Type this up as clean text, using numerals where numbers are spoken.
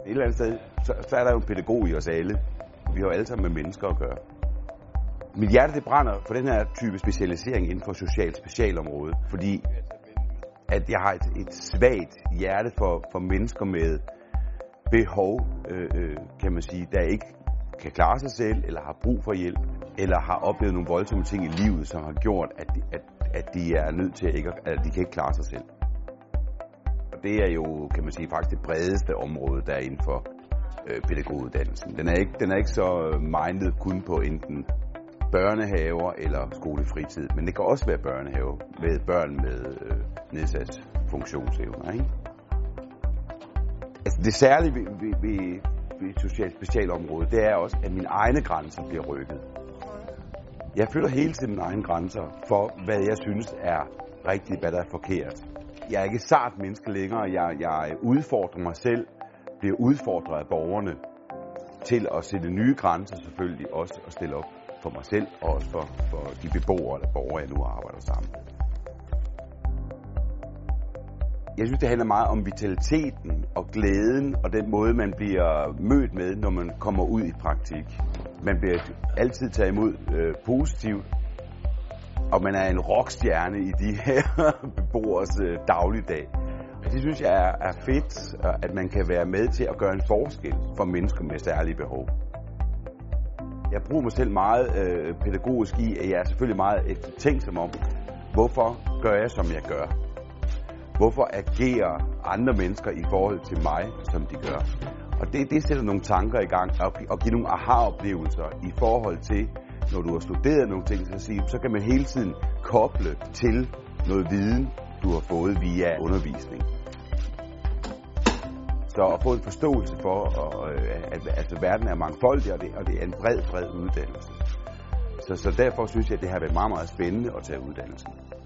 Et eller andet sted, så er der jo en pædagog i os alle. Vi har jo alle sammen med mennesker at gøre. Mit hjerte det brænder for den her type specialisering inden for specialområdet, fordi at jeg har et svagt hjerte for mennesker med behov, kan man sige, der ikke kan klare sig selv, eller har brug for hjælp, eller har oplevet nogle voldsomme ting i livet, som har gjort, at de er nødt til at de kan ikke klare sig selv. Og det er jo, kan man sige, faktisk det bredeste område, der er inden for pædagoguddannelsen. Den er ikke så mindet kun på enten børnehaver eller skolefritid, men det kan også være børnehaver med børn med nedsat funktionsevner, ikke? Altså det særlige ved specialområdet, det er også, at mine egne grænser bliver rykket. Jeg føler hele tiden mine egne grænser for, hvad jeg synes er rigtigt, hvad der er forkert. Jeg er ikke et sart menneske længere. Jeg udfordrer mig selv, bliver udfordret af borgerne til at sætte nye grænser, selvfølgelig også at stille op for mig selv, og også for de beboere eller borgere, jeg nu arbejder sammen med. Jeg synes, det handler meget om vitaliteten og glæden og den måde, man bliver mødt med, når man kommer ud i praktik. Man bliver altid taget imod positivt, og man er en rockstjerne i de her beboers dagligdag. Det synes jeg er fedt, at man kan være med til at gøre en forskel for mennesker med særlige behov. Jeg bruger mig selv meget pædagogisk i, at jeg er selvfølgelig meget eftertænksom om, hvorfor gør jeg, som jeg gør. Hvorfor agerer andre mennesker i forhold til mig, som de gør? Og det sætter nogle tanker i gang og giver nogle aha-oplevelser i forhold til, når du har studeret nogle ting, så kan man hele tiden koble til noget viden, du har fået via undervisning. Så at få en forståelse for, at verden er mangfoldig, og det er en bred uddannelse. Så derfor synes jeg, at det har været meget, meget spændende at tage uddannelsen.